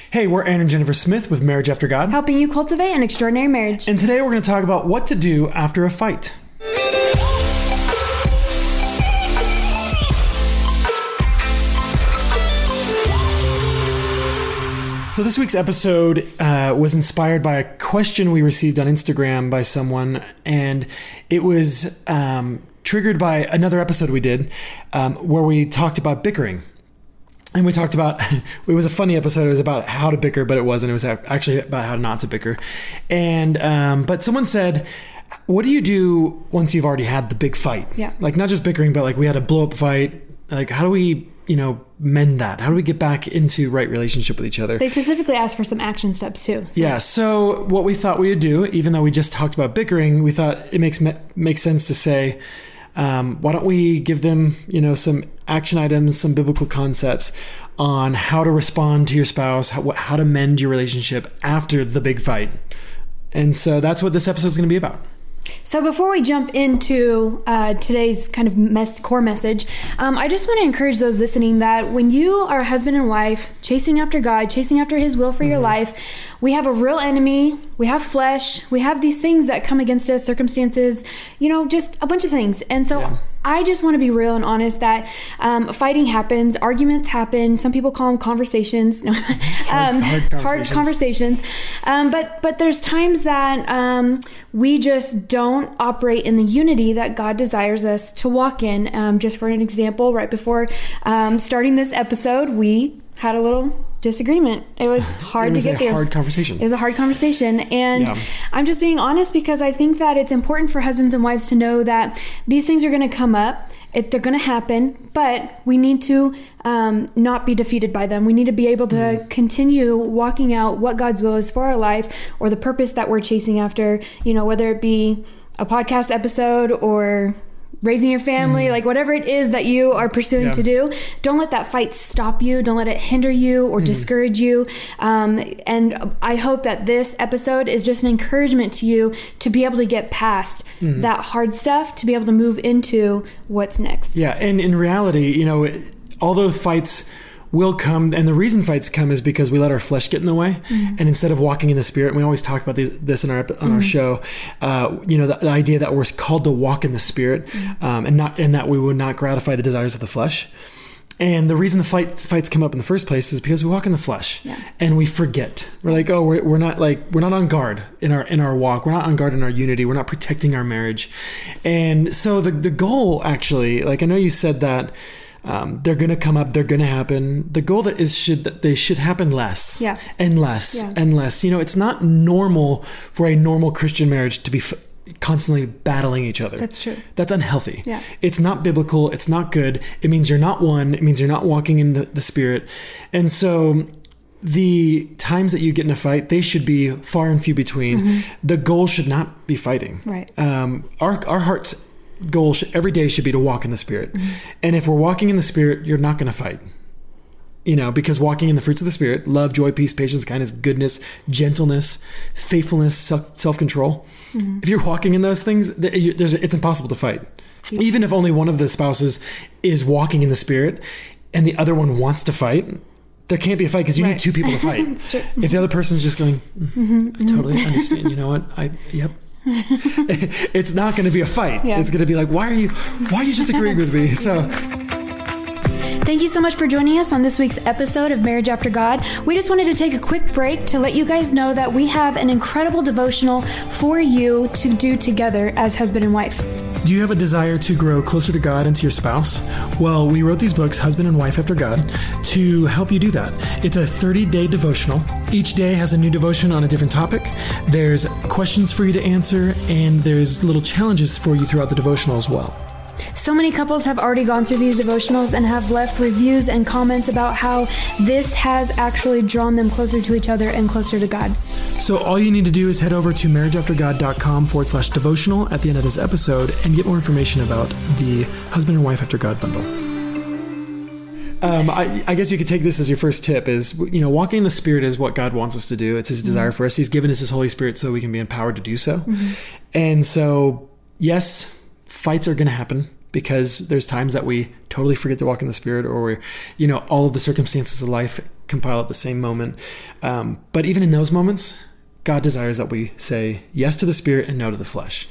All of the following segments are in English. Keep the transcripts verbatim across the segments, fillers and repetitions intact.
Hey, we're Aaron and Jennifer Smith with Marriage After God, helping you cultivate an extraordinary marriage. And today we're going to talk about what to do after a fight. So this week's episode uh, was inspired by a question we received on Instagram by someone, and it was um, triggered by another episode we did um, where we talked about bickering. And we talked about, it was a funny episode. It was about how to bicker, but it wasn't. It was actually about how not to bicker. And, um, but someone said, what do you do once you've already had the big fight? Yeah. Like not just bickering, but like we had a blow up fight. Like how do we, you know, mend that? How do we get back into right relationship with each other? They specifically asked for some action steps too. So. Yeah. So what we thought we would do, even though we just talked about bickering, we thought it makes, makes sense to say, Um, why don't we give them, you know, some action items, some biblical concepts on how to respond to your spouse, how, how to mend your relationship after the big fight. And so that's what this episode is going to be about. So before we jump into uh, today's kind of mess, core message, um, I just want to encourage those listening that when you are a husband and wife chasing after God, chasing after His will for mm-hmm. your life, we have a real enemy, we have flesh, we have these things that come against us, circumstances, you know, just a bunch of things. And so yeah. I just want to be real and honest that um, fighting happens, arguments happen. Some people call them conversations, no, um, hard, hard conversations. Hard conversations. Um, but but there's times that um, we just don't operate in the unity that God desires us to walk in. Um, just for an example, right before um, starting this episode, we had a little disagreement. It was hard it was to get a there. hard conversation. It was a hard conversation. And yeah. I'm just being honest because I think that it's important for husbands and wives to know that these things are going to come up. It, they're going to happen, but we need to um, not be defeated by them. We need to be able to mm. continue walking out what God's will is for our life or the purpose that we're chasing after, you know, whether it be a podcast episode or raising your family, mm. like whatever it is that you are pursuing yeah. to do, don't let that fight stop you. Don't let it hinder you or mm. discourage you. Um, and I hope that this episode is just an encouragement to you to be able to get past mm. that hard stuff, to be able to move into what's next. Yeah. And in reality, you know, although fights will come, and the reason fights come is because we let our flesh get in the way, mm-hmm. and instead of walking in the Spirit, and we always talk about these, this in our on mm-hmm. our show, uh, you know, the, the idea that we're called to walk in the Spirit, mm-hmm. um, and not and that we would not gratify the desires of the flesh. And the reason the fights fights come up in the first place is because we walk in the flesh, yeah. and we forget. We're like, oh, we're we're not like we're not on guard in our in our walk. We're not on guard in our unity. We're not protecting our marriage. And so the the goal, actually, like I know you said that. Um, they're going to come up. They're going to happen. The goal that is should that they should happen less yeah. and less yeah. and less. You know, it's not normal for a normal Christian marriage to be f- constantly battling each other. That's true. That's unhealthy. Yeah. It's not biblical. It's not good. It means you're not one. It means you're not walking in the, the Spirit. And so the times that you get in a fight, they should be far and few between. Mm-hmm. The goal should not be fighting. Right. Um, our our hearts. Goal should, every day should be to walk in the Spirit. Mm-hmm. And if we're walking in the Spirit, you're not going to fight. You know, because walking in the fruits of the Spirit, love, joy, peace, patience, kindness, goodness, gentleness, faithfulness, self-control. Mm-hmm. If you're walking in those things, there's, it's impossible to fight. Yeah. Even if only one of the spouses is walking in the Spirit and the other one wants to fight, there can't be a fight because you right. need two people to fight. It's true. If the other person's just going, mm, mm-hmm. I totally understand. You know what? I, yep. It's not going to be a fight. Yeah. It's going to be like, why are you, why are you just agreeing with me? So thank you so much for joining us on this week's episode of Marriage After God. We just wanted to take a quick break to let you guys know that we have an incredible devotional for you to do together as husband and wife. Do you have a desire to grow closer to God and to your spouse? Well, we wrote these books, Husband and Wife After God, to help you do that. It's a thirty-day devotional. Each day has a new devotion on a different topic. There's questions for you to answer, and there's little challenges for you throughout the devotional as well. So many couples have already gone through these devotionals and have left reviews and comments about how this has actually drawn them closer to each other and closer to God. So all you need to do is head over to marriageaftergod.com forward slash devotional at the end of this episode and get more information about the Husband and Wife After God bundle. Um, I, I guess you could take this as your first tip is, you know, walking in the Spirit is what God wants us to do. It's His desire mm-hmm. for us. He's given us His Holy Spirit so we can be empowered to do so. Mm-hmm. And so, yes, fights are going to happen because there's times that we totally forget to walk in the Spirit, or we're, you know, all of the circumstances of life compile at the same moment. Um, but even in those moments, God desires that we say yes to the Spirit and no to the flesh.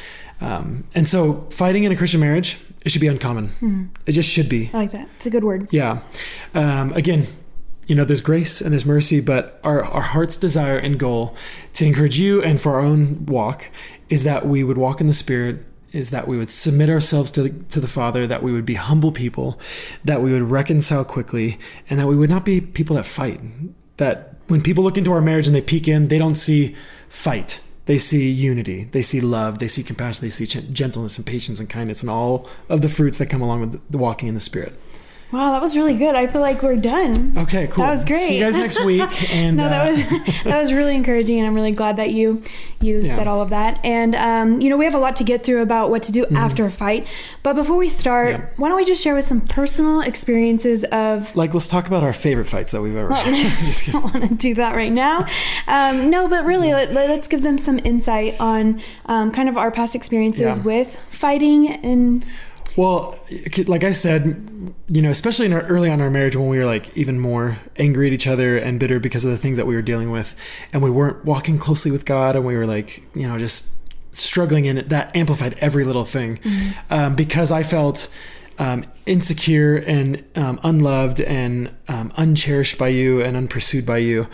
Um, and so fighting in a Christian marriage, it should be uncommon. Mm-hmm. It just should be. I like that. It's a good word. Yeah. Um, again, you know, there's grace and there's mercy, but our, our heart's desire and goal to encourage you and for our own walk is that we would walk in the Spirit, is that we would submit ourselves to the, to the Father, that we would be humble people, that we would reconcile quickly, and that we would not be people that fight. That when people look into our marriage and they peek in, they don't see fight. They see unity, they see love, they see compassion, they see gentleness and patience and kindness and all of the fruits that come along with the walking in the Spirit. Wow, that was really good. I feel like we're done. Okay, cool. That was great. See you guys next week. And no, that uh, was that was really encouraging, and I'm really glad that you you yeah. said all of that. And um, you know, we have a lot to get through about what to do mm-hmm. after a fight. But before we start, yeah. why don't we just share with some personal experiences of like let's talk about our favorite fights that we've ever. Well, just I don't want to do that right now. Um, no, but really, yeah. let, let's give them some insight on um, kind of our past experiences yeah. with fighting and. Well, like I said, you know, especially in our, early on in our marriage when we were like even more angry at each other and bitter because of the things that we were dealing with, and we weren't walking closely with God, and we were like, you know, just struggling in it, that amplified every little thing. Mm-hmm. Um, because I felt um, insecure and um, unloved and um, uncherished by you and unpursued by you.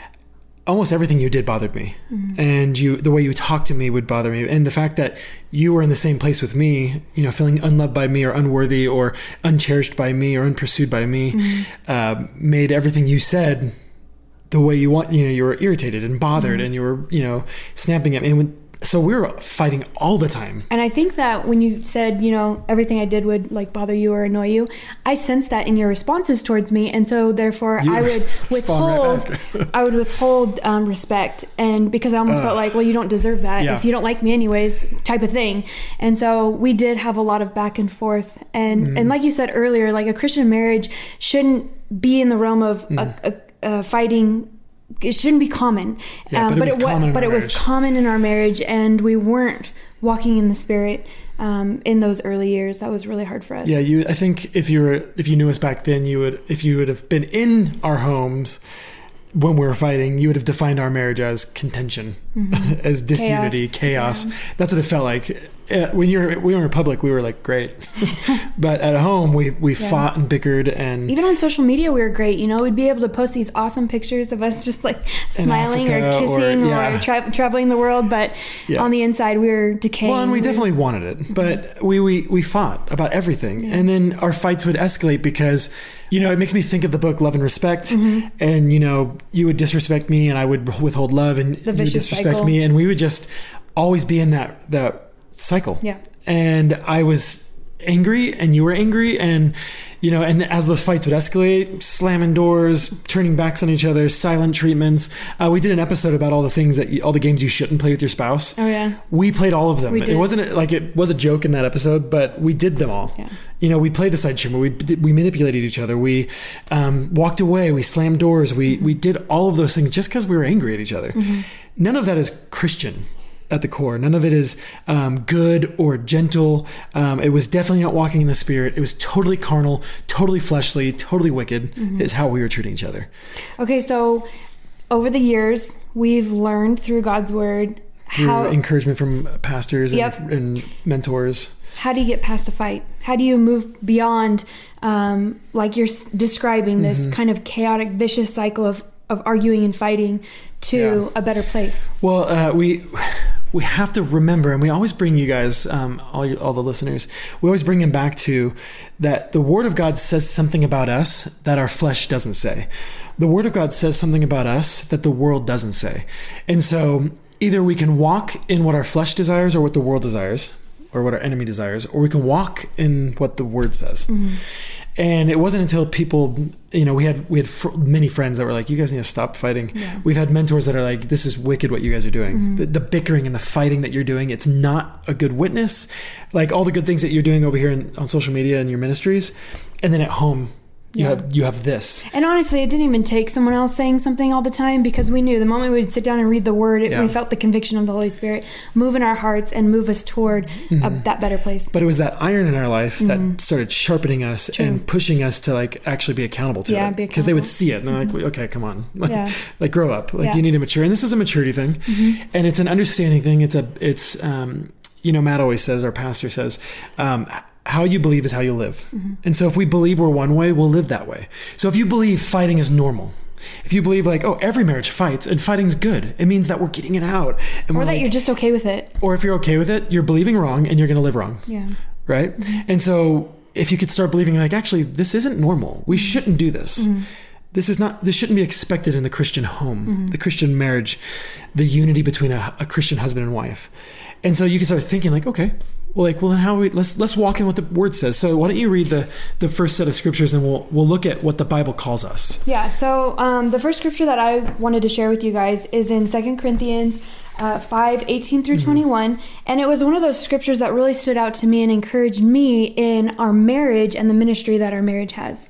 Almost everything you did bothered me, mm-hmm. and you, the way you talked to me would bother me. And the fact that you were in the same place with me, you know, feeling unloved by me or unworthy or uncherished by me or unpursued by me, mm-hmm. uh, made everything you said the way you want, you know, you were irritated and bothered mm-hmm. and you were, you know, snapping at me. And when, so we were fighting all the time. And I think that when you said, you know, everything I did would like bother you or annoy you, I sensed that in your responses towards me. And so therefore you I would withhold, right I would withhold um, respect. And because I almost uh, felt like, well, you don't deserve that yeah. if you don't like me anyways, type of thing. And so we did have a lot of back and forth. And, mm. and like you said earlier, like a Christian marriage shouldn't be in the realm of mm. a, a, a fighting. It shouldn't be common, yeah, um, but, it, but, was, it, but it was common in our marriage, and we weren't walking in the Spirit um, in those early years. That was really hard for us. Yeah, you. I think if you were, if you knew us back then, you would, if you would have been in our homes when we were fighting, you would have defined our marriage as contention, mm-hmm. as disunity, chaos. chaos. Yeah. That's what it felt like. When you're we were in public, we were like great, but at home we we yeah. fought and bickered, and even on social media we were great. You know, we'd be able to post these awesome pictures of us just like smiling or kissing or, yeah. or tra- traveling the world, but yeah. on the inside we were decaying. Well, and we definitely wanted it, but we we we fought about everything, yeah. and then our fights would escalate because, you know, it makes me think of the book Love and Respect, mm-hmm. and you know, you would disrespect me, and I would withhold love, and you would disrespect cycle. me, and we would just always be in that that. cycle. Yeah. And I was angry and you were angry, and you know, and as those fights would escalate, slamming doors, turning backs on each other, silent treatments. Uh, we did an episode about all the things that you, all the games you shouldn't play with your spouse. Oh yeah. We played all of them. We did. It wasn't like it was a joke in that episode, but we did them all. Yeah. You know, we played the side trimmer. We we manipulated each other. We um, walked away. We slammed doors. We mm-hmm. we did all of those things just because we were angry at each other. Mm-hmm. None of that is Christian. At the core, none of it is um, good or gentle. Um, it was definitely not walking in the Spirit. It was totally carnal, totally fleshly, totally wicked. Mm-hmm. Is how we were treating each other. Okay, so over the years, we've learned through God's Word through how encouragement from pastors yep. and, and mentors. How do you get past a fight? How do you move beyond, um, like you're describing, this mm-hmm. kind of chaotic, vicious cycle of of arguing and fighting to yeah. a better place? Well, uh, we. We have to remember, and we always bring you guys, um, all you, all the listeners, we always bring them back to that the Word of God says something about us that our flesh doesn't say. The Word of God says something about us that the world doesn't say. And so either we can walk in what our flesh desires or what the world desires, or what our enemy desires, or we can walk in what the Word says. Mm-hmm. And it wasn't until people, you know, we had we had fr- many friends that were like, you guys need to stop fighting. Yeah. We've had mentors that are like, this is wicked what you guys are doing. Mm-hmm. The, the bickering and the fighting that you're doing, it's not a good witness. Like all the good things that you're doing over here in, on social media and your ministries. And then at home, You Yeah. have you have this. And honestly, it didn't even take someone else saying something all the time, because we knew the moment we would sit down and read the word, it, Yeah. we felt the conviction of the Holy Spirit move in our hearts and move us toward Mm-hmm. a, that better place. But it was that iron in our life that started sharpening us True. and pushing us to like actually be accountable to Yeah, it. be Because they would accountable. see it and they're like, okay, come on. Like, Yeah. like grow up. Like Yeah. you need to mature. And this is a maturity thing. And it's an understanding thing. It's a, it's, um, you know, Matt always says, our pastor says, um, how you believe is how you live. Mm-hmm. And so if we believe we're one way, we'll live that way. So if you believe fighting is normal, if you believe like, oh, every marriage fights and fighting's good, it means that we're getting it out. And Or we're that like, you're just okay with it. or if you're okay with it, you're believing wrong and you're going to live wrong. Yeah. Right. And so if you could start believing like, actually, this isn't normal. We shouldn't do this. This is not, this shouldn't be expected in the Christian home, the Christian marriage, the unity between a, a Christian husband and wife. And so you can start thinking like, okay, well, like, well, then how we, let's, let's walk in what the word says. So why don't you read the, the first set of scriptures and we'll, we'll look at what the Bible calls us. Yeah, so um, the first scripture that I wanted to share with you guys is in Second Corinthians uh, five, eighteen through twenty-one. And it was one of those scriptures that really stood out to me and encouraged me in our marriage and the ministry that our marriage has.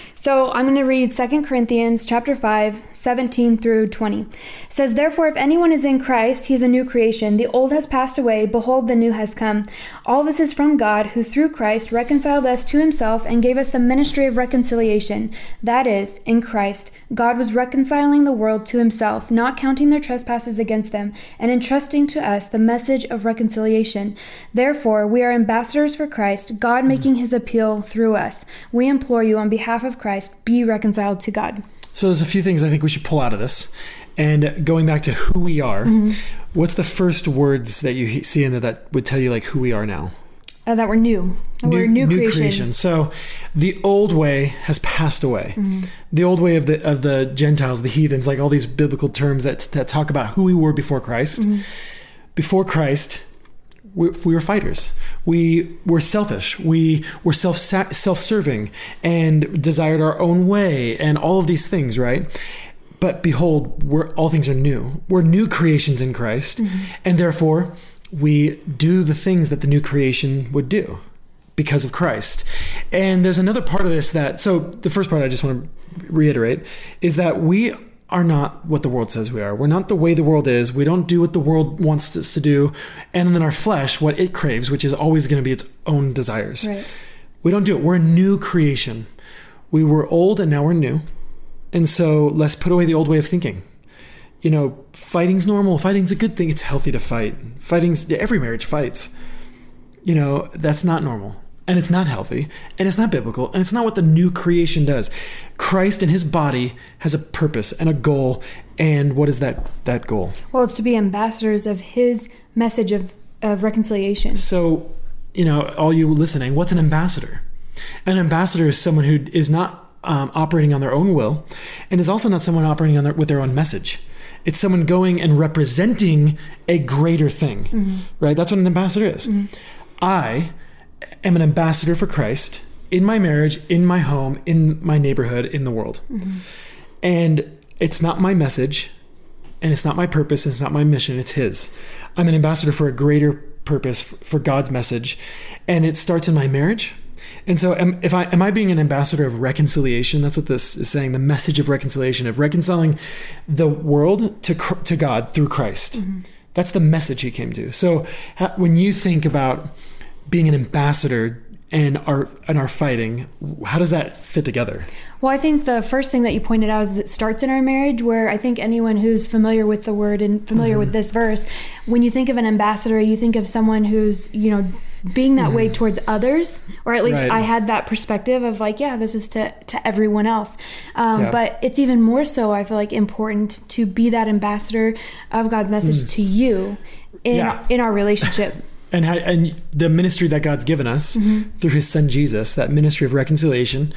So I'm going to read Second Corinthians chapter five, seventeen through twenty. It says, "Therefore, if anyone is in Christ, he is a new creation. The old has passed away. Behold, the new has come. All this is from God, who through Christ reconciled us to himself and gave us the ministry of reconciliation. That is, in Christ, God was reconciling the world to himself, not counting their trespasses against them, and entrusting to us the message of reconciliation. Therefore, we are ambassadors for Christ, God making his appeal through us. We implore you on behalf of Christ, be reconciled to God." So there's a few things I think we should pull out of this. And going back to who we are, mm-hmm. what's the first words that you see in there that would tell you like who we are now? Uh, that we're new. That New, we're new, new creation. creation. So the old way has passed away. Mm-hmm. The old way of the of the Gentiles, the heathens, like all these biblical terms that, that talk about who we were before Christ. Mm-hmm. Before Christ, we, we were fighters. We were selfish. We were self self-serving and desired our own way and all of these things, right? But behold, we're, all things are new. We're new creations in Christ. Mm-hmm. And therefore, we do the things that the new creation would do because of Christ. And there's another part of this that, so the first part I just want to reiterate is that we are not what the world says we are. We're not the way the world is. We don't do what the world wants us to do. And then our flesh, what it craves, which is always going to be its own desires. Right. We don't do it. We're a new creation. We were old and now we're new. And so let's put away the old way of thinking. You know, fighting's normal. Fighting's a good thing. It's healthy to fight. Fighting's, every marriage fights. You know, that's not normal. And it's not healthy. And it's not biblical. And it's not what the new creation does. Christ and his body has a purpose and a goal. And what is that, that goal? Well, it's to be ambassadors of his message of, of reconciliation. So, you know, all you listening, what's an ambassador? An ambassador is someone who is not um, operating on their own will and is also not someone operating on their, with their own message. It's someone going and representing a greater thing, mm-hmm. right? That's what an ambassador is. Mm-hmm. I am an ambassador for Christ in my marriage, in my home, in my neighborhood, in the world. Mm-hmm. And it's not my message and it's not my purpose. It's not my mission. It's his. I'm an ambassador for a greater purpose, for God's message. And it starts in my marriage. And so am, if I, am I being an ambassador of reconciliation? That's what this is saying, the message of reconciliation, of reconciling the world to, to God through Christ. Mm-hmm. That's the message he came to. So when you think about being an ambassador and our and our fighting, how does that fit together? Well, I think the first thing that you pointed out is it starts in our marriage, where I think anyone who's familiar with the word and familiar mm-hmm. with this verse, when you think of an ambassador, you think of someone who's, you know, being that mm-hmm. way towards others, or at least right. I had that perspective of like, yeah, this is to, to everyone else. Um, yeah. But it's even more so, I feel like, important to be that ambassador of God's message mm. to you in, yeah. in our relationship. And how, and the ministry that God's given us mm-hmm. through his son Jesus, that ministry of reconciliation,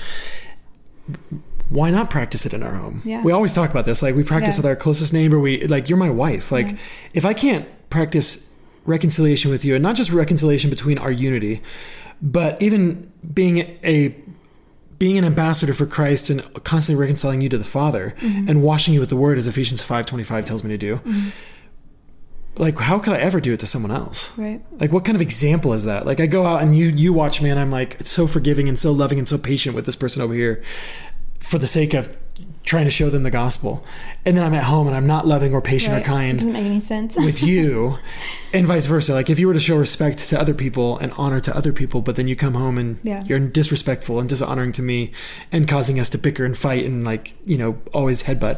why not practice it in our home? Yeah. We always talk about this. Like we practice yeah. with our closest neighbor. We like, you're my wife. Like yeah. if I can't practice reconciliation with you, and not just reconciliation between our unity, but even being a being an ambassador for Christ and constantly reconciling you to the Father mm-hmm. and washing you with the word, as Ephesians five twenty-five tells me to do. Mm-hmm. like, how could I ever do it to someone else? Right. Like, what kind of example is that? Like, I go out and you you watch me, and I'm like so forgiving and so loving and so patient with this person over here for the sake of trying to show them the gospel. And then I'm at home and I'm not loving or patient Right. or kind. Doesn't make any sense. with you, and vice versa. Like, if you were to show respect to other people and honor to other people, but then you come home and Yeah. you're disrespectful and dishonoring to me and causing us to bicker and fight and, like, you know, always headbutt.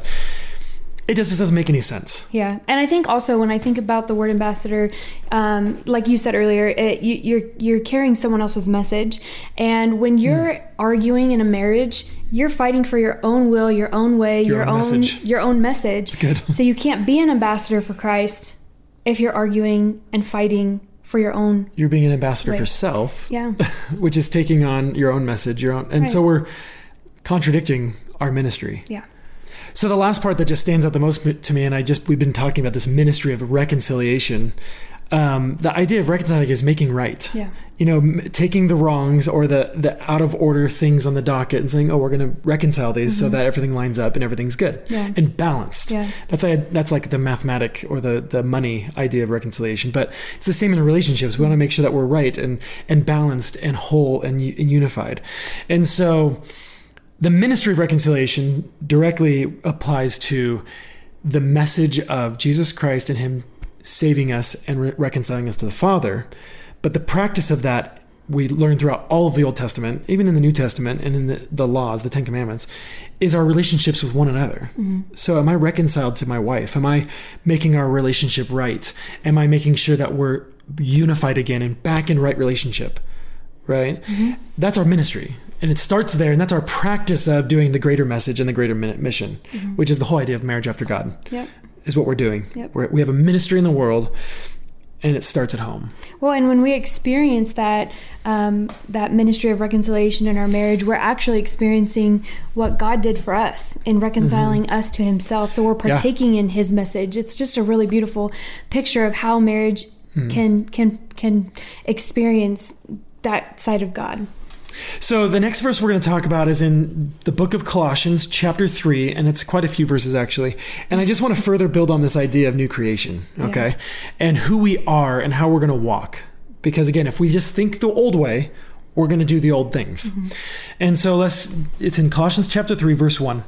It just doesn't make any sense. Yeah. And I think also when I think about the word ambassador, um, like you said earlier, it, you, you're you're carrying someone else's message. And when you're mm. arguing in a marriage, you're fighting for your own will, your own way, your, your own, own your own message. It's good. So you can't be an ambassador for Christ if you're arguing and fighting for your own. You're being an ambassador way. for self. Yeah. Which is taking on your own message, your own, and right. so we're contradicting our ministry. Yeah. So the last part that just stands out the most to me, and I just we've been talking about this ministry of reconciliation. Um, the idea of reconciling is making right. Yeah. You know, m- taking the wrongs or the the out of order things on the docket and saying, "Oh, we're going to reconcile these mm-hmm. so that everything lines up and everything's good yeah. and balanced." Yeah. That's like that's like the mathematic or the the money idea of reconciliation. But it's the same in relationships. We want to make sure that we're right and and balanced and whole and, and unified. And so, the ministry of reconciliation directly applies to the message of Jesus Christ and Him saving us and re- reconciling us to the Father. But the practice of that we learn throughout all of the Old Testament, even in the New Testament and in the, the laws, the Ten Commandments, is our relationships with one another. Mm-hmm. So am I reconciled to my wife? Am I making our relationship right? Am I making sure that we're unified again and back in right relationship? Right? Mm-hmm. That's our ministry. And it starts there, and that's our practice of doing the greater message and the greater mission, mm-hmm. which is the whole idea of marriage after God, yep. is what we're doing. Yep. We're, we have a ministry in the world, and it starts at home. Well, and when we experience that um, that ministry of reconciliation in our marriage, we're actually experiencing what God did for us in reconciling mm-hmm. us to Himself. So we're partaking yeah. in His message. It's just a really beautiful picture of how marriage mm-hmm. can can can experience that side of God. So the next verse we're going to talk about is in the book of Colossians, chapter three, and it's quite a few verses actually. And I just want to further build on this idea of new creation, okay? Yeah. And who we are and how we're going to walk. Because again, if we just think the old way, we're going to do the old things. Mm-hmm. And so let's, it's in Colossians chapter three, verse one.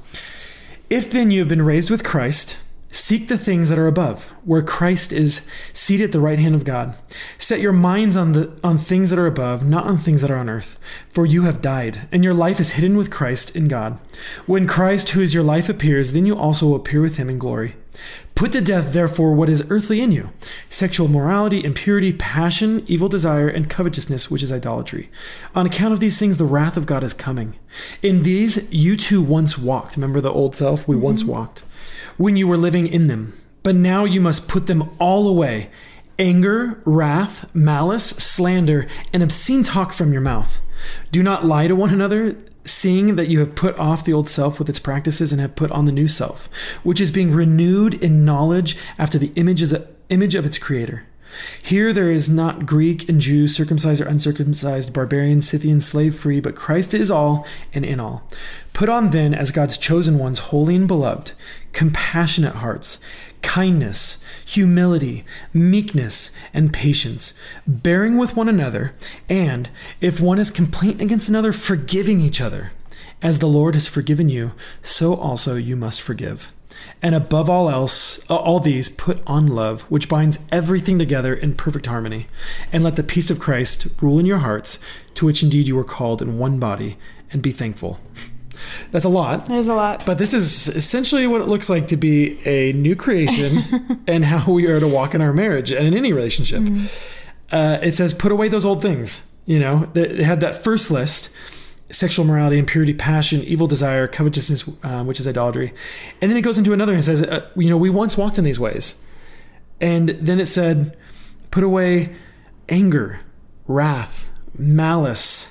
If then you have been raised with Christ, seek the things that are above, where Christ is seated at the right hand of God. Set your minds on the on things that are above, not on things that are on earth. For you have died, and your life is hidden with Christ in God. When Christ, who is your life, appears, then you also will appear with Him in glory. Put to death, therefore, what is earthly in you: sexual morality, impurity, passion, evil desire, and covetousness, which is idolatry. On account of these things, the wrath of God is coming. In these you too once walked. Remember the old self? We mm-hmm. once walked. When you were living in them. But now you must put them all away: anger, wrath, malice, slander, and obscene talk from your mouth. Do not lie to one another, seeing that you have put off the old self with its practices and have put on the new self, which is being renewed in knowledge after the image of its creator. Here there is not Greek and Jew, circumcised or uncircumcised, barbarian, Scythian, slave free, but Christ is all and in all. Put on then, as God's chosen ones, holy and beloved, compassionate hearts, kindness, humility, meekness, and patience, bearing with one another, and, if one has complaint against another, forgiving each other. As the Lord has forgiven you, so also you must forgive. And above all else, all these, put on love, which binds everything together in perfect harmony. And let the peace of Christ rule in your hearts, to which indeed you were called in one body, and be thankful. That's a lot. There's a lot. But this is essentially what it looks like to be a new creation and how we are to walk in our marriage and in any relationship. Mm-hmm. Uh, it says, put away those old things. You know, they had that first list: sexual morality, impurity, passion, evil desire, covetousness, uh, which is idolatry. And then it goes into another and says, uh, you know, we once walked in these ways. And then it said, put away anger, wrath, malice,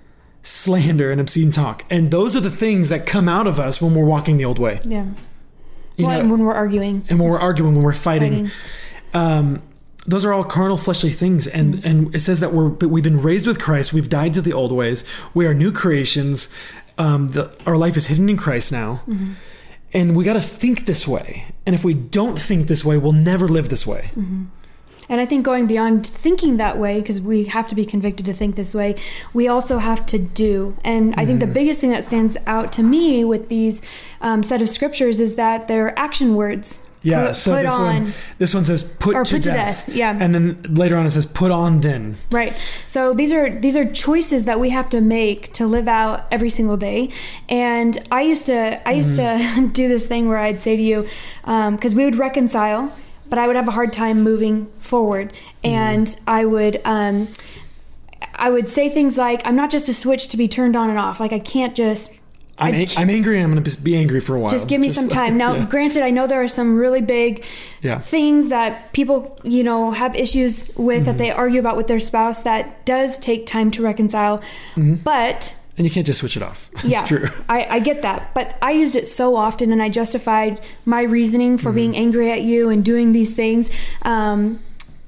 slander, and obscene talk. And those are the things that come out of us when we're walking the old way. Yeah. You well, know, and when we're arguing. And when we're arguing, when we're fighting. fighting. Um, those are all carnal, fleshly things. And, mm-hmm. and it says that we're, we've been raised with Christ. We've died to the old ways. We are new creations. Um, the, our life is hidden in Christ now. Mm-hmm. And we got to think this way. And if we don't think this way, we'll never live this way. Mm-hmm. And I think going beyond thinking that way, because we have to be convicted to think this way, we also have to do. And I think mm-hmm. the biggest thing that stands out to me with these um, set of scriptures is that they're action words. Yeah, put, so put this on, one this one says put, or to, put death. to death. Yeah. And then later on it says put on then. Right. So these are these are choices that we have to make to live out every single day. And I used to I used mm-hmm. to do this thing where I'd say to you, because um, we would reconcile, but I would have a hard time moving forward. And mm-hmm. I would um, I would say things like, I'm not just a switch to be turned on and off. Like I can't just I'm, a- I'm angry. I'm going to be angry for a while. Just give me just some time. Like, now, yeah. granted, I know there are some really big yeah. things that people, you know, have issues with mm-hmm. that they argue about with their spouse that does take time to reconcile. Mm-hmm. But... And you can't just switch it off. It's yeah, true. I, I get that. But I used it so often, and I justified my reasoning for mm-hmm. being angry at you and doing these things, um,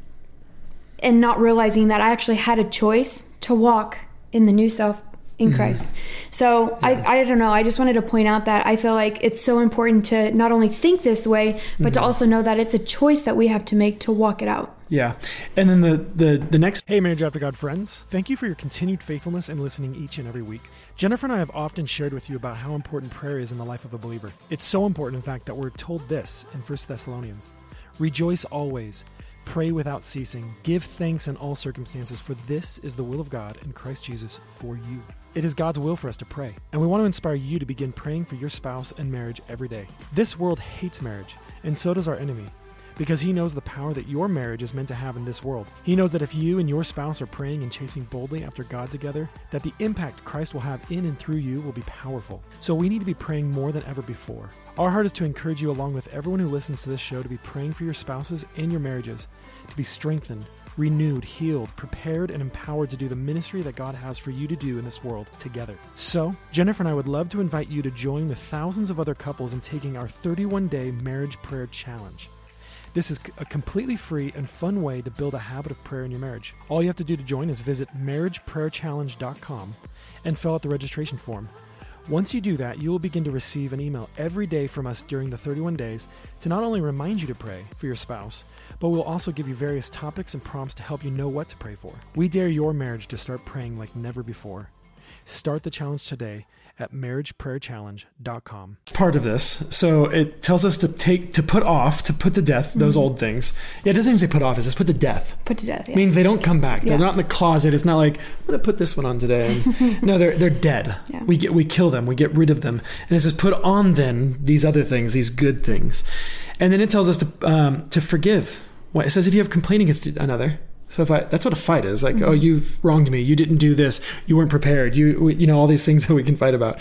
and not realizing that I actually had a choice to walk in the new self in Christ. Mm-hmm. So yeah. I, I don't know. I just wanted to point out that I feel like it's so important to not only think this way, but mm-hmm. to also know that it's a choice that we have to make to walk it out. Yeah. And then the, the, the next... Hey, Marriage After God friends. Thank you for your continued faithfulness and listening each and every week. Jennifer and I have often shared with you about how important prayer is in the life of a believer. It's so important, in fact, that we're told this in First Thessalonians. Rejoice always. Pray without ceasing. Give thanks in all circumstances, for this is the will of God in Christ Jesus for you. It is God's will for us to pray, and we want to inspire you to begin praying for your spouse and marriage every day. This world hates marriage, and so does our enemy, because he knows the power that your marriage is meant to have in this world. He knows that if you and your spouse are praying and chasing boldly after God together, that the impact Christ will have in and through you will be powerful. So we need to be praying more than ever before. Our heart is to encourage you, along with everyone who listens to this show, to be praying for your spouses and your marriages, to be strengthened, renewed, healed, prepared, and empowered to do the ministry that God has for you to do in this world together. So, Jennifer and I would love to invite you to join with thousands of other couples in taking our thirty-one day Marriage Prayer Challenge. This is a completely free and fun way to build a habit of prayer in your marriage. All you have to do to join is visit marriage prayer challenge dot com and fill out the registration form. Once you do that, you will begin to receive an email every day from us during the thirty-one days to not only remind you to pray for your spouse, but we'll also give you various topics and prompts to help you know what to pray for. We dare your marriage to start praying like never before. Start the challenge today at marriage prayer challenge dot com. Part of this, so it tells us to take, to put off, to put to death those mm-hmm. old things. Yeah, it doesn't even say put off, it says put to death. Put to death, yeah. It means they don't come back. They're yeah. not in the closet. It's not like, I'm going to put this one on today. And no, they're they're dead. Yeah. We get we kill them. We get rid of them. And it says put on then these other things, these good things. And then it tells us to um, to forgive. It says if you have complaint against another. So if I, that's what a fight is. Like, mm-hmm. oh, you've wronged me. You didn't do this. You weren't prepared. You, you know, all these things that we can fight about.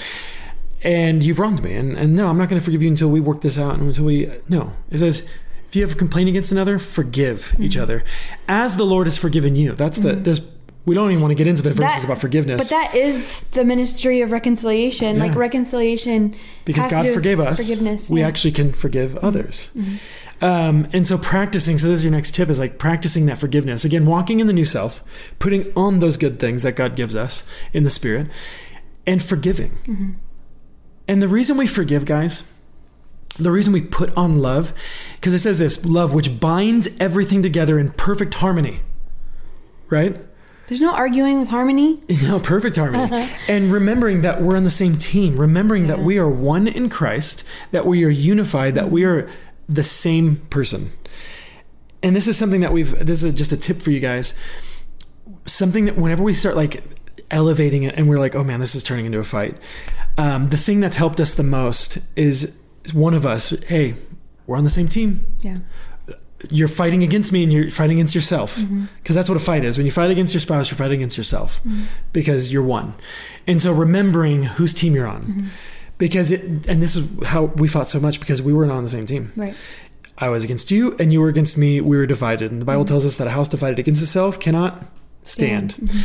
And you've wronged me. And, and no, I'm not going to forgive you until we work this out. And until we, no. It says, if you have a complaint against another, forgive mm-hmm. each other. As the Lord has forgiven you. That's the, mm-hmm. there's, we don't even want to get into the verses that, about forgiveness. But that is the ministry of reconciliation. Yeah. Like reconciliation. Because God forgave us. Forgiveness. We yeah. actually can forgive mm-hmm. others. Mm-hmm. Um, and so practicing, so this is your next tip, is like practicing that forgiveness. Again, walking in the new self, putting on those good things that God gives us in the Spirit, and forgiving. Mm-hmm. And the reason we forgive, guys, the reason we put on love, because it says this, love which binds everything together in perfect harmony, right? There's no arguing with harmony. No, perfect harmony. And remembering that we're on the same team, remembering yeah. that we are one in Christ, that we are unified, that we are the same person. And this is something that we've, this is just a tip for you guys. Something that whenever we start like elevating it and we're like, oh man, this is turning into a fight. Um, the thing that's helped us the most is one of us, hey, we're on the same team. Yeah. You're fighting against me and you're fighting against yourself. Because mm-hmm. that's what a fight is. When you fight against your spouse, you're fighting against yourself mm-hmm. because you're one. And so remembering whose team you're on. Mm-hmm. Because it, and this is how we fought so much, because we weren't on the same team. Right. I was against you and you were against me. We were divided. And the Bible mm-hmm. tells us that a house divided against itself cannot stand. Mm-hmm.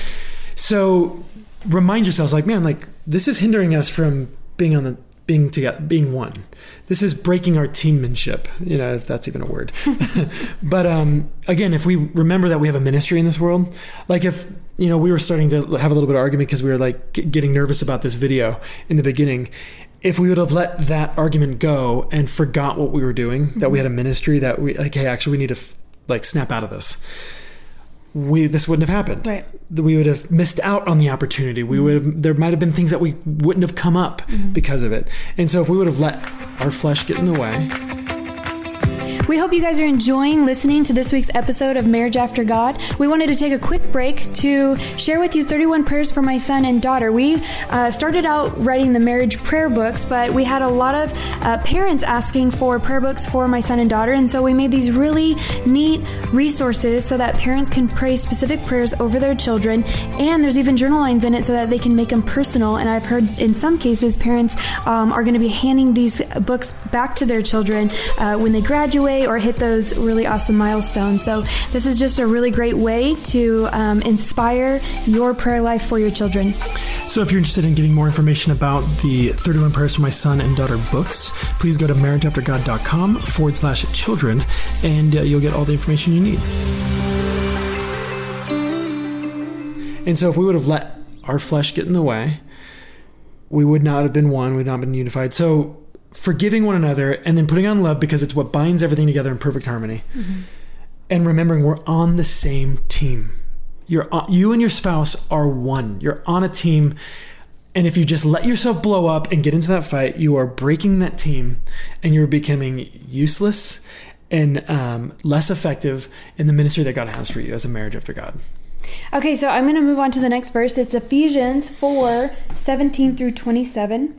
So remind yourselves, like, man, like this is hindering us from being on the, being together, being one. This is breaking our teammanship, you know, if that's even a word. But um, again, if we remember that we have a ministry in this world, like if, you know, we were starting to have a little bit of argument because we were like g- getting nervous about this video in the beginning. If we would have let that argument go and forgot what we were doing, mm-hmm. that we had a ministry, that we like, hey, actually we need to f- like snap out of this, we this wouldn't have happened. Right. We would have missed out on the opportunity. We mm-hmm. would have, there might have been things that we wouldn't have come up mm-hmm. because of it. And so if we would have let our flesh get in the way. We hope you guys are enjoying listening to this week's episode of Marriage After God. We wanted to take a quick break to share with you thirty-one prayers for my son and daughter. We uh, started out writing the marriage prayer books, but we had a lot of uh, parents asking for prayer books for my son and daughter, and so we made these really neat resources so that parents can pray specific prayers over their children, and there's even journal lines in it so that they can make them personal. And I've heard in some cases parents um, are going to be handing these books back to their children uh, when they graduate or hit those really awesome milestones. So this is just a really great way to um, inspire your prayer life for your children. So if you're interested in getting more information about the thirty-one Prayers for My Son and Daughter books, please go to marriageaftergod.com forward slash children, and uh, you'll get all the information you need. And so if we would have let our flesh get in the way, we would not have been one, we would not have been unified. So forgiving one another and then putting on love, because it's what binds everything together in perfect harmony. Mm-hmm. And remembering we're on the same team. You're on, you and your spouse are one. You're on a team. And if you just let yourself blow up and get into that fight, you are breaking that team and you're becoming useless and um, less effective in the ministry that God has for you as a marriage after God. Okay, so I'm going to move on to the next verse. It's Ephesians four, seventeen through twenty-seven.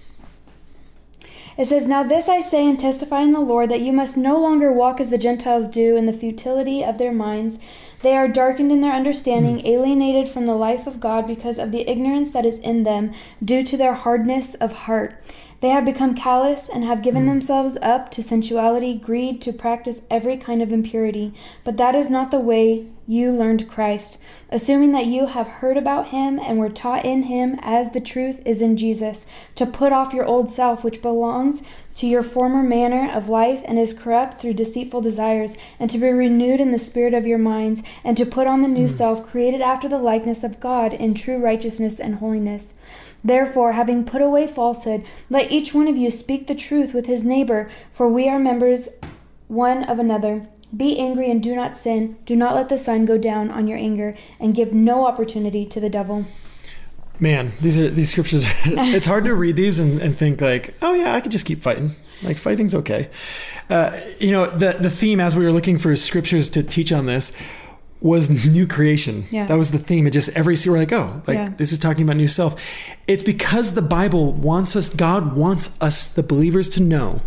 It says, "Now this I say and testify in the Lord, that you must no longer walk as the Gentiles do in the futility of their minds. They are darkened in their understanding, mm. alienated from the life of God because of the ignorance that is in them, due to their hardness of heart. They have become callous and have given mm. themselves up to sensuality, greed, to practice every kind of impurity. But that is not the way you learned Christ, assuming that you have heard about him and were taught in him as the truth is in Jesus, to put off your old self, which belongs to your former manner of life and is corrupt through deceitful desires, and to be renewed in the spirit of your minds, and to put on the new mm. self, created after the likeness of God in true righteousness and holiness. Therefore, having put away falsehood, let each one of you speak the truth with his neighbor, for we are members one of another. Be angry and do not sin. Do not let the sun go down on your anger, and give no opportunity to the devil." Man, these are these scriptures. It's hard to read these and, and think like, oh yeah, I could just keep fighting. Like fighting's okay. Uh, you know, the the theme as we were looking for scriptures to teach on this was new creation. Yeah. That was the theme. It just every we're like, oh, like yeah. this is talking about new self. It's because the Bible wants us, God wants us, the believers, to know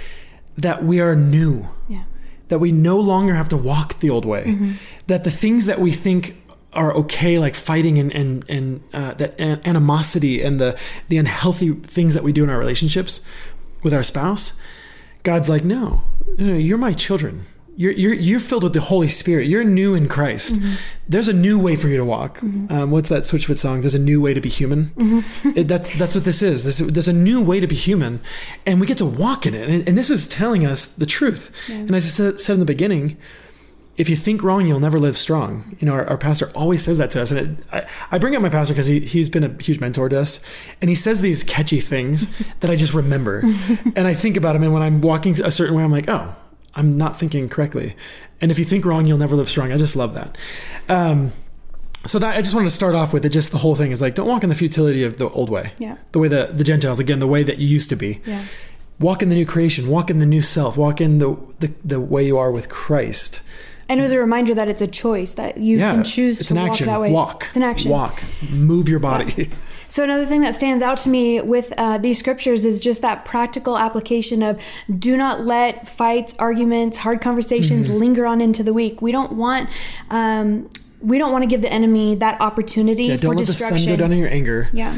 that we are new. Yeah. That we no longer have to walk the old way. Mm-hmm. That the things that we think are okay, like fighting and and and uh, that animosity and the the unhealthy things that we do in our relationships with our spouse, God's like, no, no, you're my children. You're you're you're filled with the Holy Spirit. You're new in Christ. Mm-hmm. There's a new way for you to walk. Mm-hmm. Um, what's that Switchfoot song? There's a new way to be human. Mm-hmm. it, that's that's what this is. This, there's a new way to be human, and we get to walk in it. And, and this is telling us the truth. Yeah. And as I said, said in the beginning, if you think wrong, you'll never live strong. You know, our, our pastor always says that to us. And it, I, I bring up my pastor because he, he's been a huge mentor to us. And he says these catchy things that I just remember. And I think about him. And when I'm walking a certain way, I'm like, oh, I'm not thinking correctly. And if you think wrong, you'll never live strong. I just love that. Um, so that I just wanted to start off with it. Just the whole thing is like, don't walk in the futility of the old way. Yeah. The way that the Gentiles, again, the way that you used to be. Yeah. Walk in the new creation. Walk in the new self. Walk in the the, the way you are with Christ. And it was a reminder that it's a choice, that you yeah, can choose to walk action. that way. Walk. It's an action. Walk. Move your body. Yeah. So another thing that stands out to me with uh, these scriptures is just that practical application of do not let fights, arguments, hard conversations mm-hmm. linger on into the week. We don't want um, we don't want to give the enemy that opportunity yeah, for destruction. Don't let the sun go down in your anger. Yeah.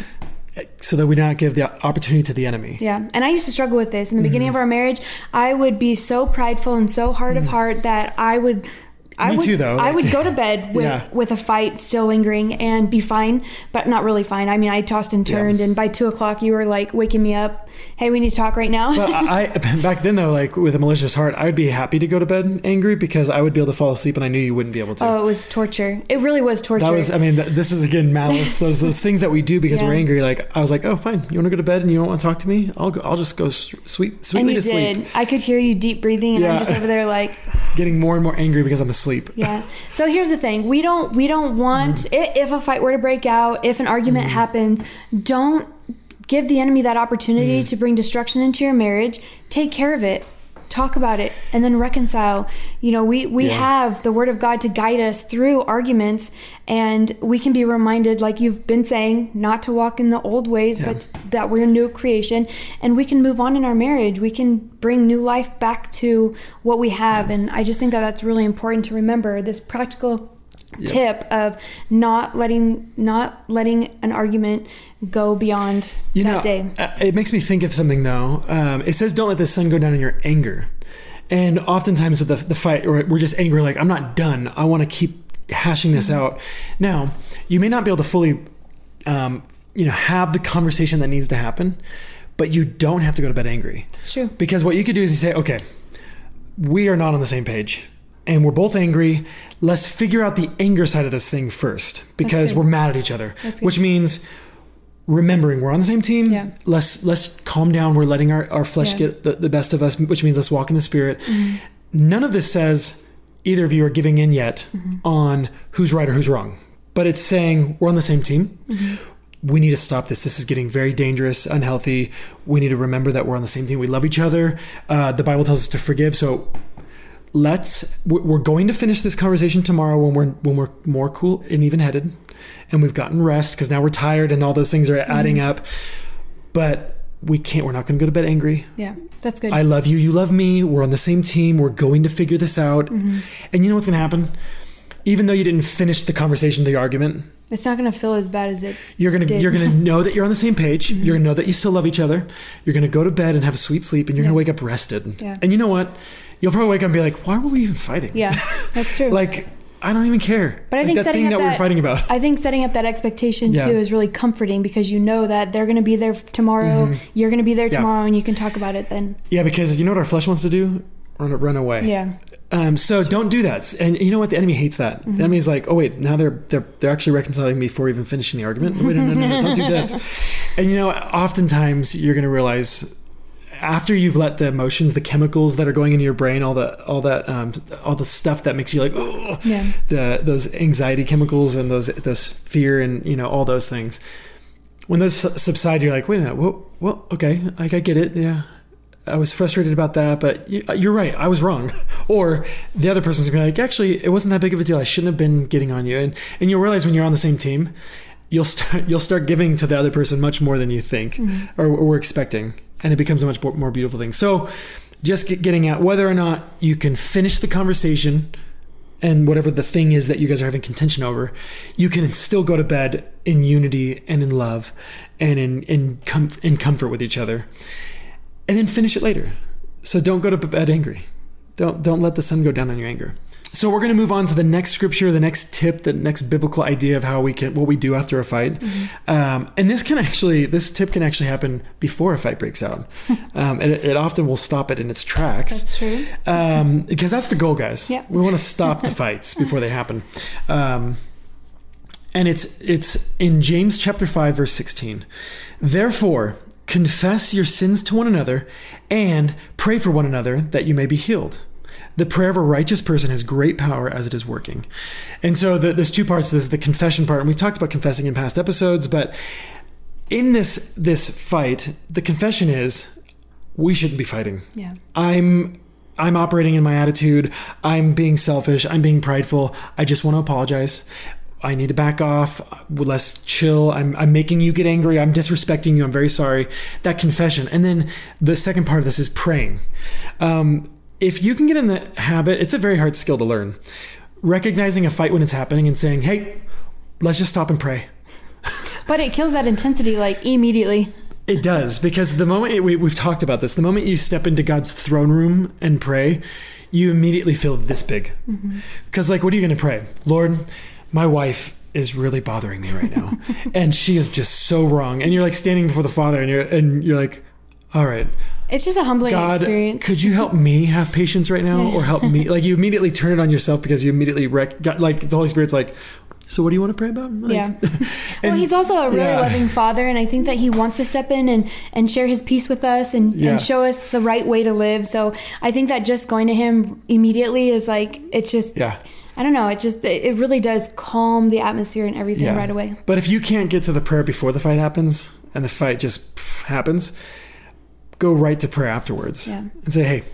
So that we not give the opportunity to the enemy. Yeah. And I used to struggle with this. In the mm-hmm. beginning of our marriage, I would be so prideful and so hard mm-hmm. of heart that I would I Me would, too, though. I Like- would go to bed with, Yeah. with a fight still lingering and be fine, but not really fine. I mean, I tossed and turned, Yeah. and by two o'clock, you were like waking me up. Hey, we need to talk right now. But I, I back then though, like with a malicious heart, I would be happy to go to bed angry because I would be able to fall asleep, and I knew you wouldn't be able to. Oh, it was torture. It really was torture. That was, I mean, th- this is again malice. Those those things that we do because Yeah. we're angry. Like I was like, oh, fine. You want to go to bed and you don't want to talk to me? I'll go, I'll just go s- sweet and sweetly you to did. sleep. I could hear you deep breathing, and Yeah. I'm just over there like, Getting more and more angry because I'm asleep. yeah. So here's the thing: we don't we don't want Mm-hmm. i if a fight were to break out, if an argument happens, don't give the enemy that opportunity Mm-hmm. to bring destruction into your marriage. Take care of it. Talk about it and then reconcile. You know, we we Yeah. have the word of God to guide us through arguments, and we can be reminded, like you've been saying, not to walk in the old ways, Yeah. but that we're a new creation, and we can move on in our marriage. We can bring new life back to what we have, and I just think that that's really important to remember. This practical Yeah. tip of not letting not letting an argument go beyond You that know, day. uh, it makes me think of something though. Um, it says, "Don't let the sun go down in your anger." And oftentimes with the, the fight, or we're just angry, like I'm not done. I want to keep hashing this Mm-hmm. out. Now, you may not be able to fully, um, you know, have the conversation that needs to happen, but you don't have to go to bed angry. It's true. Because what you could do is you say, okay, we are not on the same page and we're both angry. Let's figure out the anger side of this thing first because good. we're mad at each other, That's good. which means remembering we're on the same team. Yeah. Let's, let's calm down. We're letting our, our flesh Yeah. get the, the best of us, which means let's walk in the spirit. Mm-hmm. None of this says either of you are giving in yet Mm-hmm. on who's right or who's wrong, but it's saying we're on the same team. Mm-hmm. We need to stop this. This is getting very dangerous, unhealthy. We need to remember that we're on the same team. We love each other. Uh, the Bible tells us to forgive. So let's, we're going to finish this conversation tomorrow when we're, when we're more cool and even headed and we've gotten rest because now we're tired and all those things are adding Mm-hmm. up, but we can't, we're not going to go to bed angry. Yeah, that's good. I love you. You love me. We're on the same team. We're going to figure this out. Mm-hmm. And you know what's going to happen? Even though you didn't finish the conversation, the argument, It's not going to feel as bad as it you're gonna did. you're gonna know that you're on the same page. Mm-hmm. You're gonna know that you still love each other. You're gonna go to bed and have a sweet sleep, and you're Yeah. gonna wake up rested. Yeah. And you know what? You'll probably wake up and be like, "Why were we even fighting?" Yeah, that's true. Like I don't even care. But I Like, think that setting thing up that, that, we're fighting about. I think setting up that expectation Yeah. too is really comforting because you know that they're going to be there tomorrow. You're going to be there Yeah. tomorrow, and you can talk about it then. Yeah, because you know what our flesh wants to do? Run run away. Yeah. Um, so don't do that. And you know what? The enemy hates that. Mm-hmm. The enemy's like, oh wait, now they're they're they're actually reconciling me before even finishing the argument. Wait, no, no, no, no, don't do this. And you know, oftentimes you're going to realize after you've let the emotions, the chemicals that are going into your brain, all the all that um, all the stuff that makes you like, oh, Yeah. the those anxiety chemicals and those those fear and you know all those things. When those su- subside, you're like, wait a minute, well, well, okay, like I get it, yeah. I was frustrated about that, but you- you're right. I was wrong. Or the other person's gonna be like, actually, it wasn't that big of a deal. I shouldn't have been getting on you. And and you'll realize when you're on the same team, you'll start you'll start giving to the other person much more than you think Mm-hmm. or, or we're expecting, and it becomes a much more, more beautiful thing. So, just get, getting at whether or not you can finish the conversation and whatever the thing is that you guys are having contention over, you can still go to bed in unity and in love and in in, com- in comfort with each other. And then finish it later. So don't go to bed angry. Don't don't let the sun go down on your anger. So we're going to move on to the next scripture, the next tip, the next biblical idea of how we can what we do after a fight. Mm-hmm. Um, and this can actually this tip can actually happen before a fight breaks out. um, and it, it often will stop it in its tracks. That's true. Um, because that's the goal, guys. Yeah. We want to stop the fights before they happen. Um, and it's it's in James chapter five, verse sixteen. Therefore, confess your sins to one another and pray for one another that you may be healed. The prayer of a righteous person has great power as it is working. And so the, there's two parts. There's the confession part, and we've talked about confessing in past episodes, but in this this fight, the confession is we shouldn't be fighting. Yeah. I'm I'm operating in my attitude. I'm being selfish. I'm being prideful. I just want to apologize. I need to back off. Let's chill. I'm, I'm making you get angry. I'm disrespecting you. I'm very sorry. That confession. And then the second part of this is praying. Um, if you can get in the habit, it's a very hard skill to learn. Recognizing a fight when it's happening and saying, hey, let's just stop and pray. But it kills that intensity like immediately. It does, because the moment we, we've talked about this, the moment you step into God's throne room and pray, you immediately feel this big. Because, mm-hmm. like, what are you going to pray? Lord, my wife is really bothering me right now, and she is just so wrong. And you're like standing before the Father, and you're and you're like, all right. It's just a humbling God, experience. Could you help me have patience right now, or help me? Like, you immediately turn it on yourself because you immediately rec- got, like the Holy Spirit's like, so what do you want to pray about? Like, yeah. Well, he's also a really yeah. loving Father, and I think that he wants to step in and, and share his peace with us and, yeah. and show us the right way to live. So I think that just going to him immediately is like, it's just, yeah. I don't know, it just, it really does calm the atmosphere and everything yeah. right away. But if you can't get to the prayer before the fight happens, and the fight just happens, go right to prayer afterwards yeah. and say, hey,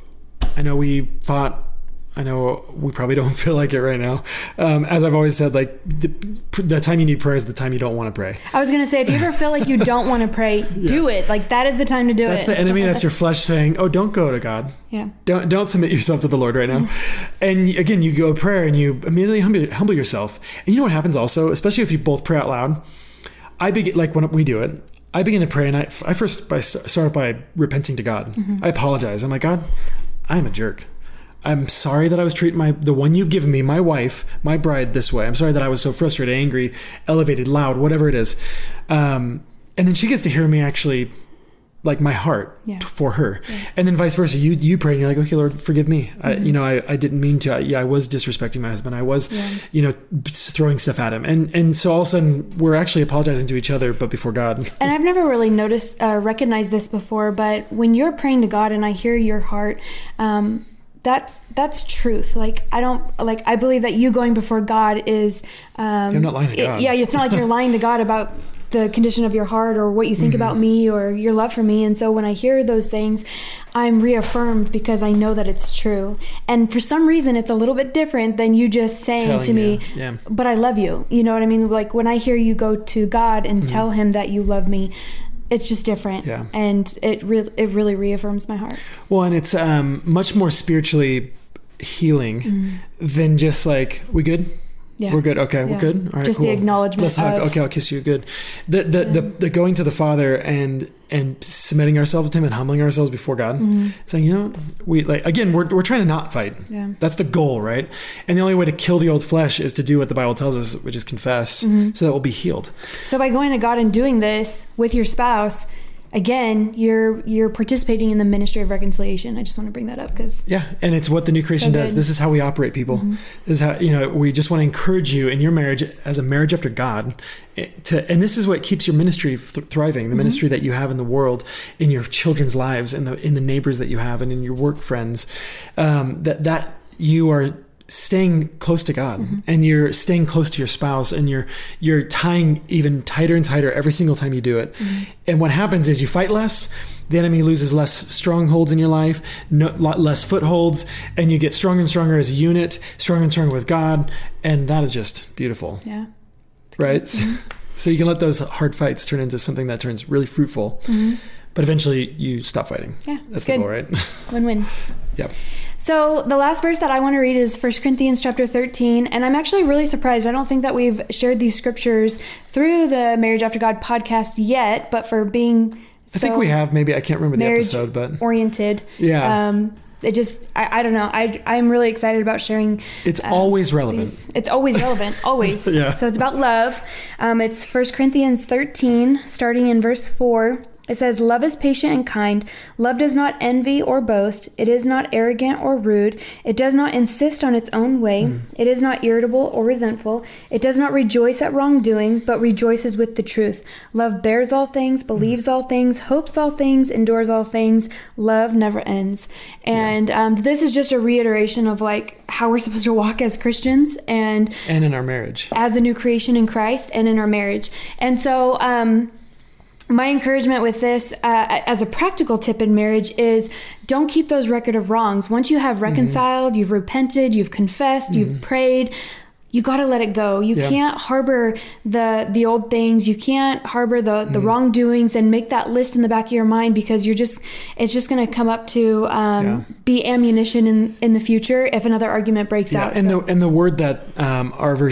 I know we fought. I know we probably don't feel like it right now. Um, as I've always said, like the, the time you need prayer is the time you don't want to pray. I was going to say, if you ever feel like you don't want to pray, yeah. do it. Like that is the time to do that's it. That's the enemy. That's your flesh saying, oh, don't go to God. Yeah. Don't, don't submit yourself to the Lord right now. And again, you go to prayer and you immediately humble, humble yourself. And you know what happens also, especially if you both pray out loud. I begin, like when we do it, I begin to pray, and I, I first by, start by repenting to God. Mm-hmm. I apologize. I'm like, God, I'm a jerk. I'm sorry that I was treating my the one you've given me, my wife, my bride, this way. I'm sorry that I was so frustrated, angry, elevated, loud, whatever it is. Um, and then she gets to hear me actually, like my heart yeah. for her. Yeah. And then vice versa. You you pray and you're like, okay, Lord, forgive me. Mm-hmm. I, you know, I, I didn't mean to. I, yeah, I was disrespecting my husband. I was, yeah. you know, throwing stuff at him. And and so all of a sudden we're actually apologizing to each other, but before God. And I've never really noticed, uh, recognized this before, but when you're praying to God and I hear your heart, um, that's that's truth. Like I don't like I believe that you going before God is um you're not lying to God. It, yeah, it's not like you're lying to God about the condition of your heart or what you think mm-hmm. about me or your love for me. And so when I hear those things, I'm reaffirmed because I know that it's true. And for some reason it's a little bit different than you just saying Telling to me, yeah. but I love you. You know what I mean? Like when I hear you go to God and mm-hmm. tell him that you love me, it's just different. Yeah. And it really, it really reaffirms my heart. Well, and it's um, much more spiritually healing mm-hmm. than just like, we good? Yeah. We're good. Okay, yeah. we're good. All right, just cool. the acknowledgement. Let's hug. Of, okay, I'll kiss you. Good. The the, yeah. the the going to the Father and and submitting ourselves to him and humbling ourselves before God, mm-hmm. saying, you know, we like again, we're we're trying to not fight. Yeah. That's the goal, right? And the only way to kill the old flesh is to do what the Bible tells us, which is confess, mm-hmm. so that we'll be healed. So by going to God and doing this with your spouse, again, you're you're participating in the ministry of reconciliation. I just want to bring that up because yeah, and it's what the new creation so does. This is how we operate, people. Mm-hmm. This is how, you know, we just want to encourage you in your marriage as a marriage after God. To and this is what keeps your ministry th- thriving. The mm-hmm. ministry that you have in the world, in your children's lives, in the in the neighbors that you have, and in your work friends. Um, that that you are staying close to God mm-hmm. and you're staying close to your spouse and you're you're tying even tighter and tighter every single time you do it. Mm-hmm. And what happens is you fight less, the enemy loses less strongholds in your life, no, lot less footholds, and you get stronger and stronger as a unit, stronger and stronger with God, and that is just beautiful. Yeah. Right? Mm-hmm. So you can let those hard fights turn into something that turns really fruitful. Mm-hmm. But eventually you stop fighting. Yeah. That's good. the goal, right? Win-win. Yep. So the last verse that I want to read is First Corinthians chapter thirteen. And I'm actually really surprised. I don't think that we've shared these scriptures through the Marriage After God podcast yet, but for being so I think we have. Maybe. I can't remember the episode, but oriented. Yeah. Um, it just, I, I don't know. I, I'm really excited about sharing. It's uh, always relevant. These. It's always relevant. Always. Yeah. So it's about love. Um, it's First Corinthians thirteen, starting in verse four. It says, love is patient and kind. Love does not envy or boast. It is not arrogant or rude. It does not insist on its own way. Mm. It is not irritable or resentful. It does not rejoice at wrongdoing, but rejoices with the truth. Love bears all things, believes mm. all things, hopes all things, endures all things. Love never ends. And yeah. um, this is just a reiteration of like how we're supposed to walk as Christians and and in our marriage as a new creation in Christ and in our marriage. And so um my encouragement with this uh, as a practical tip in marriage is don't keep those record of wrongs. Once you have reconciled, mm-hmm. you've repented, you've confessed, mm-hmm. you've prayed, you got to let it go. You yeah. can't harbor the the old things. You can't harbor the, the mm-hmm. wrongdoings and make that list in the back of your mind because you're just it's just going to come up to um, yeah. be ammunition in, in the future if another argument breaks yeah. out. And so. the and the word that um, our version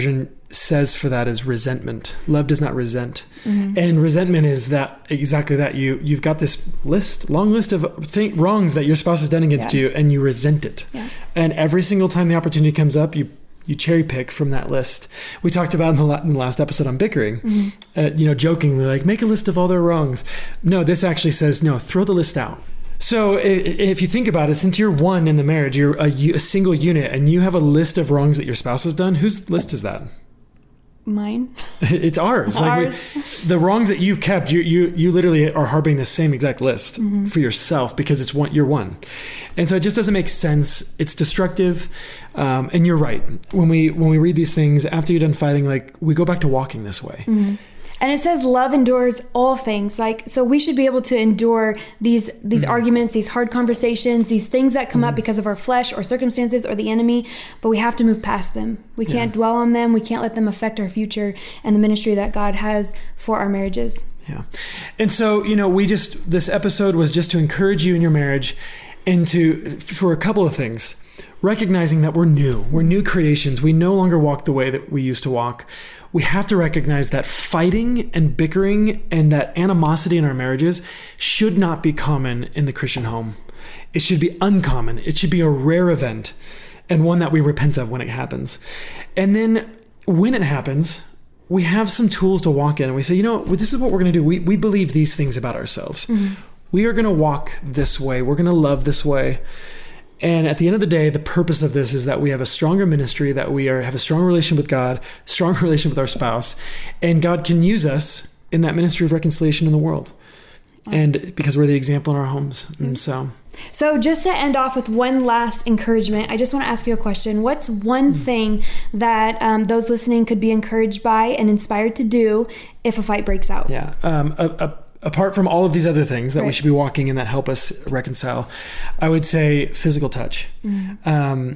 says for that is resentment. Love does not resent. Mm-hmm. And resentment is that exactly that. You, you've got this list, long list of th- wrongs that your spouse has done against yeah. you, and you resent it. Yeah. And every single time the opportunity comes up, you you cherry pick from that list. We talked about in the, la- in the last episode on bickering, mm-hmm. uh, you know, jokingly, like, make a list of all their wrongs. No, this actually says, no, throw the list out. So if you think about it, since you're one in the marriage, you're a, a single unit, and you have a list of wrongs that your spouse has done, whose list is that? Mine. It's ours. Like ours. We, the wrongs that you've kept, you you you literally are harboring the same exact list mm-hmm. for yourself because it's one. You're one, and so it just doesn't make sense. It's destructive, um, and you're right. When we when we read these things after you're done fighting, like we go back to walking this way. Mm-hmm. And it says love endures all things. Like, so we should be able to endure these these mm-hmm. arguments, these hard conversations, these things that come mm-hmm. up because of our flesh or circumstances or the enemy, but we have to move past them. We can't yeah. dwell on them. We can't let them affect our future and the ministry that God has for our marriages. Yeah. And so, you know, we just, this episode was just to encourage you in your marriage and to, for a couple of things, recognizing that we're new, we're new creations. We no longer walk the way that we used to walk. We have to recognize that fighting and bickering and that animosity in our marriages should not be common in the Christian home. It should be uncommon. It should be a rare event and one that we repent of when it happens. And then when it happens, we have some tools to walk in and we say, you know, this is what we're going to do. We, we believe these things about ourselves. Mm-hmm. We are going to walk this way. We're going to love this way. And at the end of the day, the purpose of this is that we have a stronger ministry, that we are have a strong relation with God, strong relation with our spouse, and God can use us in that ministry of reconciliation in the world. Awesome. And because we're the example in our homes. Mm-hmm. And so So just to end off with one last encouragement, I just want to ask you a question. What's one mm-hmm. thing that um, those listening could be encouraged by and inspired to do if a fight breaks out? Yeah. Um, a, a Apart from all of these other things that right. we should be walking in that help us reconcile, I would say physical touch. Mm-hmm. Um,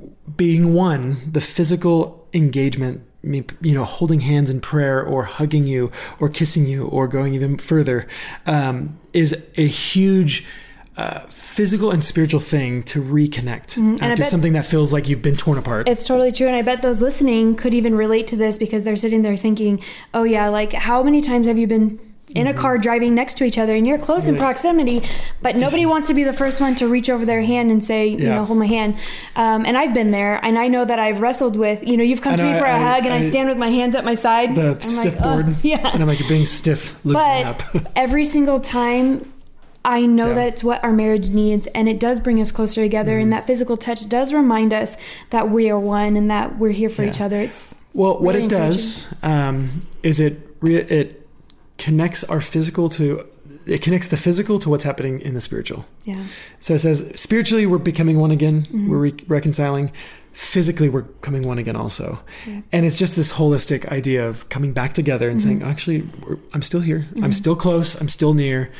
being one, the physical engagement, you know, holding hands in prayer or hugging you or kissing you or going even further, um, is a huge uh, physical and spiritual thing to reconnect mm-hmm. after something that feels like you've been torn apart. It's totally true. And I bet those listening could even relate to this because they're sitting there thinking, oh yeah, like how many times have you been in a car driving next to each other and you're close in proximity, but nobody wants to be the first one to reach over their hand and say, you yeah. know, hold my hand. Um, and I've been there and I know that I've wrestled with, you know, you've come to me for a I, hug and I, I stand with my hands at my side. The I'm stiff like, board. Oh, yeah. And I'm like, you're being stiff, loosening up. Every single time I know yeah. that it's what our marriage needs and it does bring us closer together mm-hmm. and that physical touch does remind us that we are one and that we're here for yeah. each other. It's well, what really it does um, is it re- it connects our physical to, it connects the physical to what's happening in the spiritual. Yeah. So it says spiritually we're becoming one again. Mm-hmm. We're re- reconciling. Physically we're coming one again also. Yeah. And it's just this holistic idea of coming back together and mm-hmm. saying, actually, we're, I'm still here. Mm-hmm. I'm still close. I'm still near.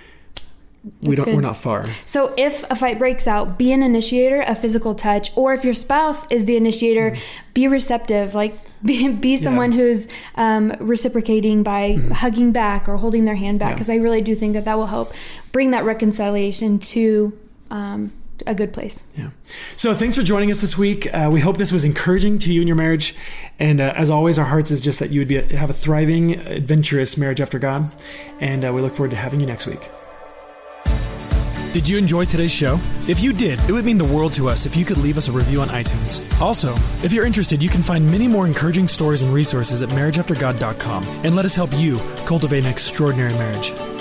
We don't, we're not far. So if a fight breaks out, be an initiator of physical touch, or if your spouse is the initiator, mm-hmm. be receptive, like be, be someone yeah. who's um, reciprocating by mm-hmm. hugging back or holding their hand back. Because yeah. I really do think that that will help bring that reconciliation to um, a good place. Yeah. So thanks for joining us this week. Uh, we hope this was encouraging to you in your marriage. And uh, as always, our hearts is just that you would be a, have a thriving, adventurous marriage after God. And uh, we look forward to having you next week. Did you enjoy today's show? If you did, it would mean the world to us if you could leave us a review on iTunes. Also, if you're interested, you can find many more encouraging stories and resources at marriage after god dot com and let us help you cultivate an extraordinary marriage.